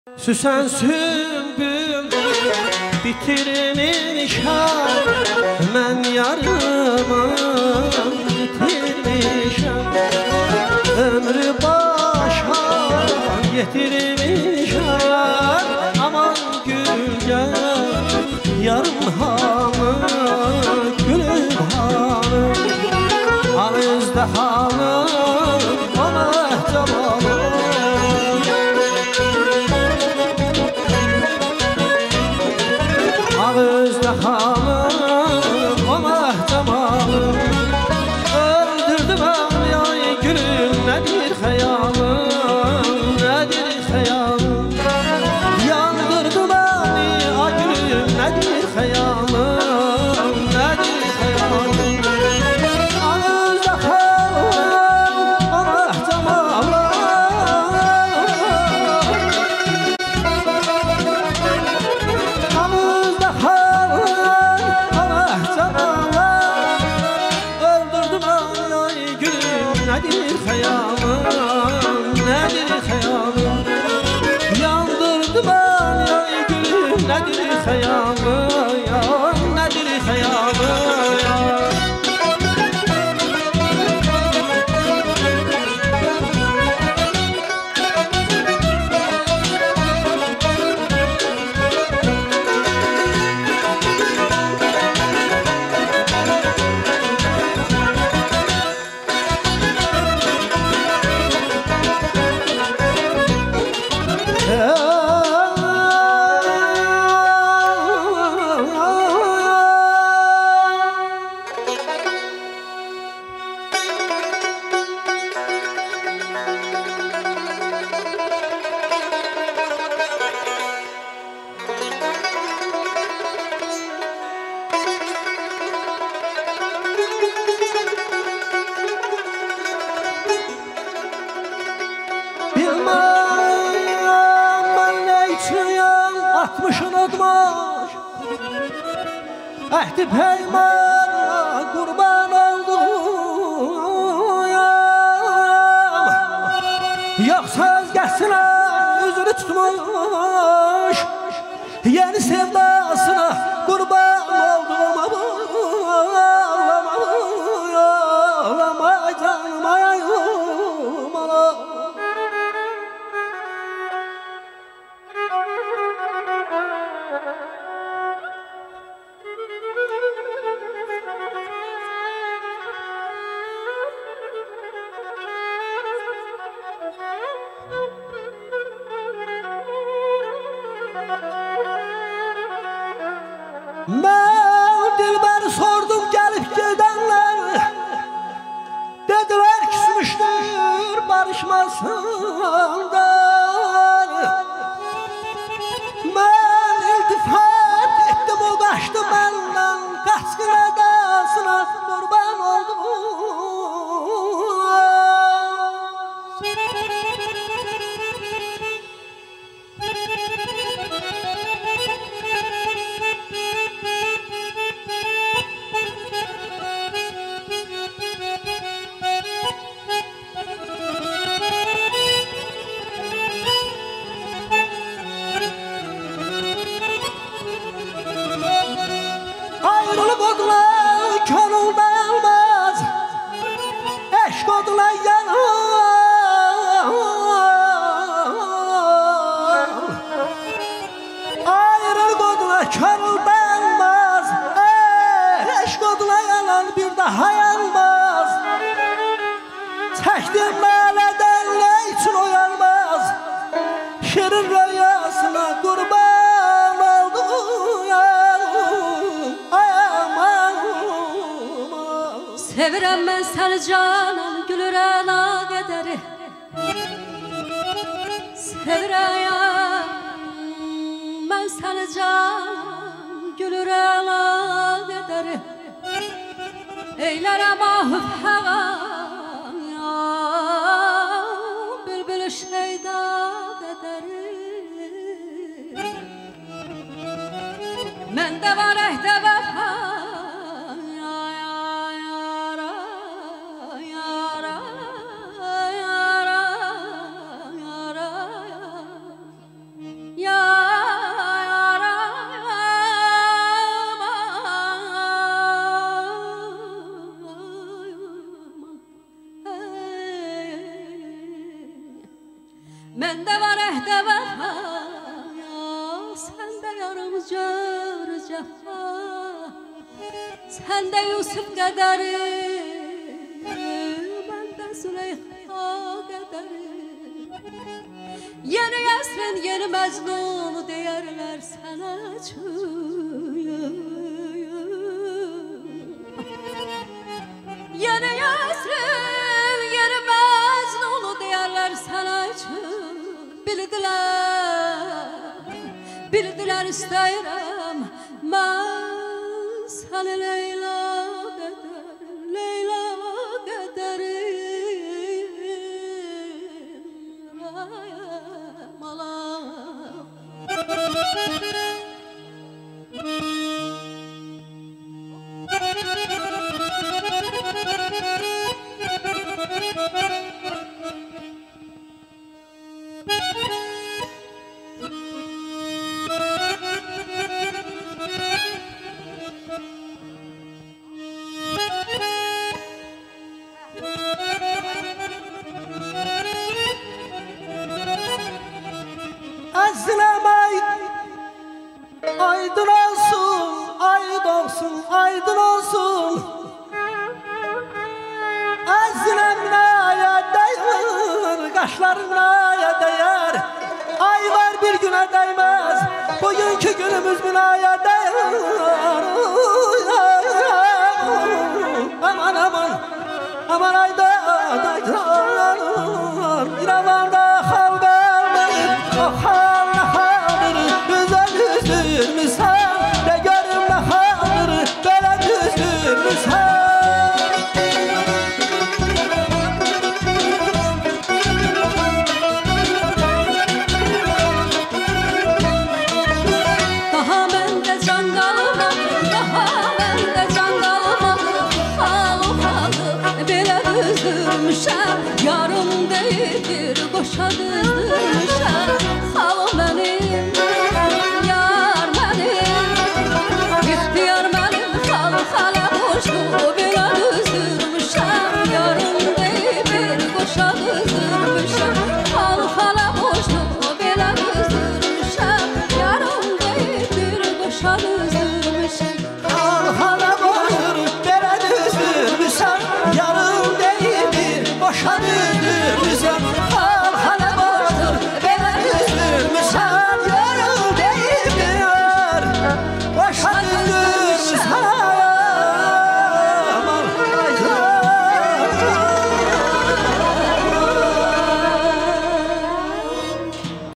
Süsen sümbül bitirmişəm, mən yarımı bitirmişəm. Ömrü başa getirmişəm, aman gül gel, yarım hanı gülüb hanı. Ağızda hanı, ona cavalı. Ağızda halım, ona cemalım. Öldürdü ben yay gülüm, nedir hayalım, nedir hayalım. Yandırdı beni ay gülüm, nedir hayalım, nedir hayalım. Ağızda halım, ona cemalım. Nedir hayalım, nedir hayalım. Yandırdı beni ay gülüm, nedir hayalım, ya nedir hayalım ya. Atmışın admış, ehdi peymana kurban oldum. Yoksa özgesine yüzünü tutmuş, yeni sevdasına kurban oldum. Ağlama canım ayağım ala. Ben dilberi sordum gelip gidenler, dediler küsmüştür barışmasınlar. Ben iltifat ettim, o kaçtı benden, kaçkın edasına kurban oldum. Ayrılık odla könül dayanmaz, eşk odla yanar. Ayrılık odla könül dayanmaz, eşk odla yanar, bir daha yanmaz. Çektim naleden ne için uyanmaz, şirin rüyasına kurban oldum ya. Sevirəm mən səni canım, gülür əla qədəri. Sevirəm mən səni canım, gülür əla qədəri. Eylərəm ahıb həvam ya, bülbül şeyda qədəri. Məndə var əhdə vəfa, gör cəfa Səndə Yusuf qədəri Məndə Züleyxa qədəri Yeni əsrin, yeni Məcnun deyərlər sənə Yeni əsrin, yeni Məcnun deyərlər sənə Bildilər istəyirəm mən səni Leyla qədərim alam Əzləm aydın olsun, aydın olsun Əzləm naya dəyər, qaşların naya dəyər Ay var bir günə dəyməz, bugünkü günümüz binaya dəyər Aman aman, aman aydan İravanda xalqadır, o xal nə xaldır Güzel üzlür misal, de görüm nə xaldır Belə düzdür misal Daha məndə can qalmadı, daha məndə can qalmadı Xalı, belə düzdürmüşəm Yarım deyildir, boşa düzdürmüşəm